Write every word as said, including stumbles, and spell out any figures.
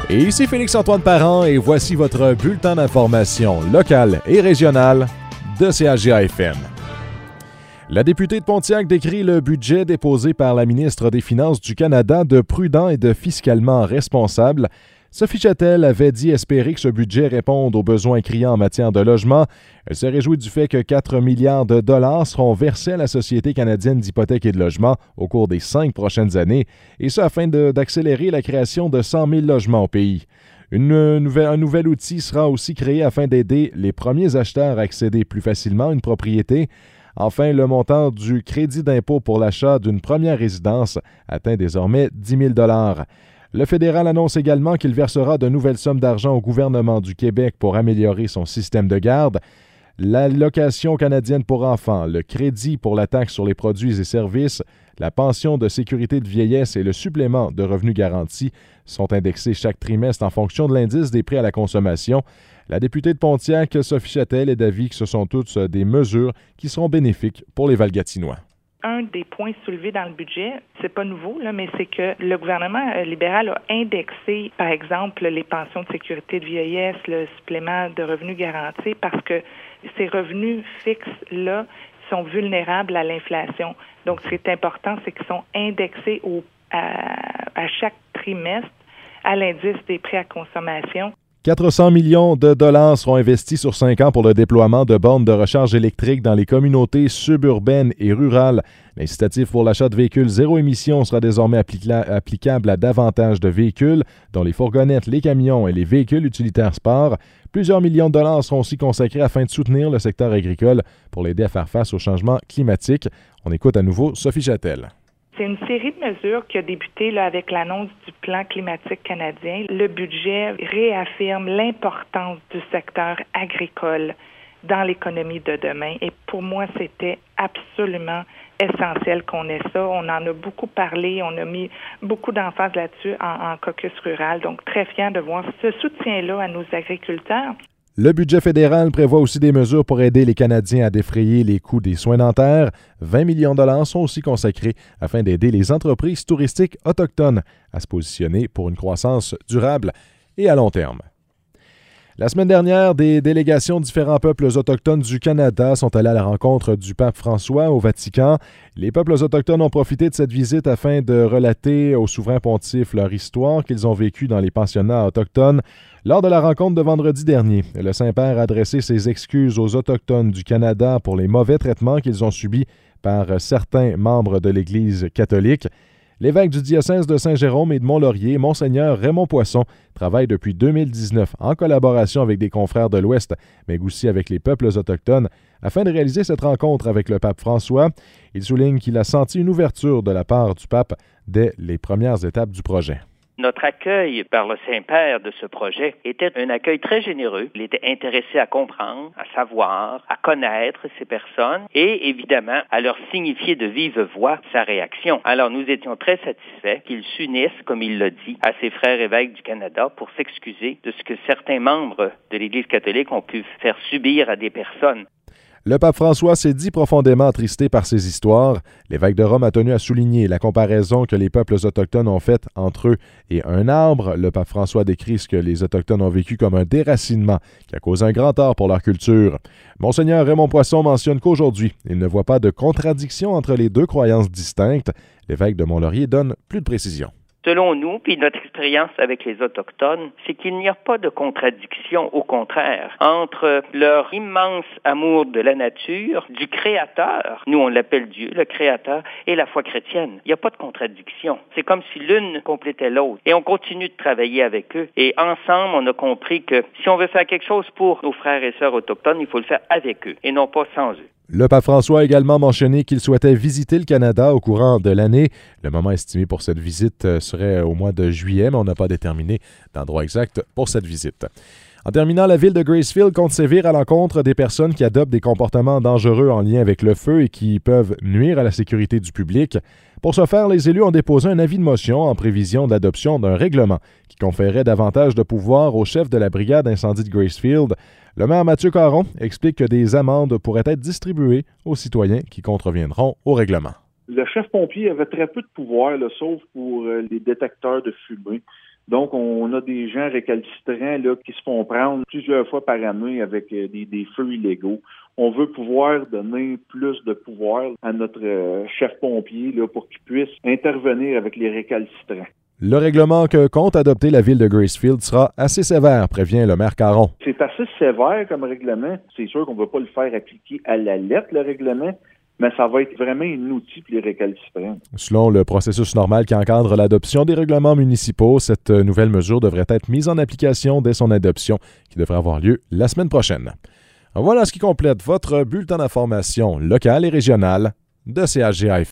Et ici Félix-Antoine Parent et voici votre bulletin d'information locale et régionale de C H G A F M. La députée de Pontiac décrit le budget déposé par la ministre des Finances du Canada de prudent et de fiscalement responsable. Sophie Châtel avait dit espérer que ce budget réponde aux besoins criants en matière de logement. Elle se réjouit du fait que quatre milliards de dollars seront versés à la Société canadienne d'hypothèques et de logement au cours des cinq prochaines années, et ce afin de, d'accélérer la création de cent mille logements au pays. Une nouvelle, un nouvel outil sera aussi créé afin d'aider les premiers acheteurs à accéder plus facilement à une propriété. Enfin, le montant du crédit d'impôt pour l'achat d'une première résidence atteint désormais dix mille dollars. Le fédéral annonce également qu'il versera de nouvelles sommes d'argent au gouvernement du Québec pour améliorer son système de garde. L'allocation canadienne pour enfants, le crédit pour la taxe sur les produits et services, la pension de sécurité de vieillesse et le supplément de revenus garantis sont indexés chaque trimestre en fonction de l'indice des prix à la consommation. La députée de Pontiac, Sophie Châtel, est d'avis que ce sont toutes des mesures qui seront bénéfiques pour les Valgatinois. Un des points soulevés dans le budget, c'est pas nouveau, là, mais c'est que le gouvernement libéral a indexé, par exemple, les pensions de sécurité de vieillesse, le supplément de revenus garantis, parce que ces revenus fixes-là sont vulnérables à l'inflation. Donc, ce qui est important, c'est qu'ils sont indexés au, à, à chaque trimestre à l'indice des prix à consommation. quatre cents millions de dollars seront investis sur cinq ans pour le déploiement de bornes de recharge électrique dans les communautés suburbaines et rurales. L'incitatif pour l'achat de véhicules zéro émission sera désormais appli- applicable à davantage de véhicules, dont les fourgonnettes, les camions et les véhicules utilitaires sport. Plusieurs millions de dollars seront aussi consacrés afin de soutenir le secteur agricole pour l'aider à faire face au changement climatique. On écoute à nouveau Sophie Châtel. C'est une série de mesures qui a débuté là, avec l'annonce du plan climatique canadien. Le budget réaffirme l'importance du secteur agricole dans l'économie de demain. Et pour moi, c'était absolument essentiel qu'on ait ça. On en a beaucoup parlé, on a mis beaucoup d'emphase là-dessus en, en caucus rural. Donc, très fier de voir ce soutien-là à nos agriculteurs. Le budget fédéral prévoit aussi des mesures pour aider les Canadiens à défrayer les coûts des soins dentaires. vingt millions de dollars sont aussi consacrés afin d'aider les entreprises touristiques autochtones à se positionner pour une croissance durable et à long terme. La semaine dernière, des délégations de différents peuples autochtones du Canada sont allées à la rencontre du pape François au Vatican. Les peuples autochtones ont profité de cette visite afin de relater au souverain pontife leur histoire qu'ils ont vécue dans les pensionnats autochtones. Lors de la rencontre de vendredi dernier, le Saint-Père a adressé ses excuses aux Autochtones du Canada pour les mauvais traitements qu'ils ont subis par certains membres de l'Église catholique. L'évêque du diocèse de Saint-Jérôme et de Mont-Laurier, Monseigneur Raymond Poisson, travaille depuis deux mille dix-neuf en collaboration avec des confrères de l'Ouest, mais aussi avec les peuples autochtones, afin de réaliser cette rencontre avec le pape François. Il souligne qu'il a senti une ouverture de la part du pape dès les premières étapes du projet. Notre accueil par le Saint-Père de ce projet était un accueil très généreux. Il était intéressé à comprendre, à savoir, à connaître ces personnes et évidemment à leur signifier de vive voix sa réaction. Alors nous étions très satisfaits qu'ils s'unissent, comme il l'a dit, à ses frères évêques du Canada pour s'excuser de ce que certains membres de l'Église catholique ont pu faire subir à des personnes. Le pape François s'est dit profondément attristé par ces histoires. L'évêque de Rome a tenu à souligner la comparaison que les peuples autochtones ont faite entre eux et un arbre. Le pape François décrit ce que les Autochtones ont vécu comme un déracinement qui a causé un grand tort pour leur culture. Monseigneur Raymond Poisson mentionne qu'aujourd'hui, il ne voit pas de contradiction entre les deux croyances distinctes. L'évêque de Mont-Laurier donne plus de précisions. Selon nous, puis notre expérience avec les Autochtones, c'est qu'il n'y a pas de contradiction, au contraire, entre leur immense amour de la nature, du Créateur, nous on l'appelle Dieu, le Créateur, et la foi chrétienne. Il n'y a pas de contradiction. C'est comme si l'une complétait l'autre. Et on continue de travailler avec eux. Et ensemble, on a compris que si on veut faire quelque chose pour nos frères et sœurs autochtones, il faut le faire avec eux et non pas sans eux. Le pape François a également mentionné qu'il souhaitait visiter le Canada au courant de l'année. Le moment estimé pour cette visite serait au mois de juillet, mais on n'a pas déterminé d'endroit exact pour cette visite. En terminant, la ville de Gracefield compte sévir à l'encontre des personnes qui adoptent des comportements dangereux en lien avec le feu et qui peuvent nuire à la sécurité du public. Pour ce faire, les élus ont déposé un avis de motion en prévision de l'adoption d'un règlement qui conférerait davantage de pouvoir au chef de la brigade incendie de Gracefield. Le maire Mathieu Caron explique que des amendes pourraient être distribuées aux citoyens qui contreviendront au règlement. Le chef pompier avait très peu de pouvoir, là, sauf pour euh, les détecteurs de fumée. Donc, on a des gens récalcitrants là, qui se font prendre plusieurs fois par année avec euh, des, des feux illégaux. On veut pouvoir donner plus de pouvoir à notre euh, chef pompier là, pour qu'il puisse intervenir avec les récalcitrants. Le règlement que compte adopter la ville de Gracefield sera assez sévère, prévient le maire Caron. C'est assez sévère comme règlement. C'est sûr qu'on ne va pas le faire appliquer à la lettre, le règlement, mais ça va être vraiment un outil pour les récalcitrants. Selon le processus normal qui encadre l'adoption des règlements municipaux, cette nouvelle mesure devrait être mise en application dès son adoption, qui devrait avoir lieu la semaine prochaine. Voilà ce qui complète votre bulletin d'information locale et régionale de C H G A F M.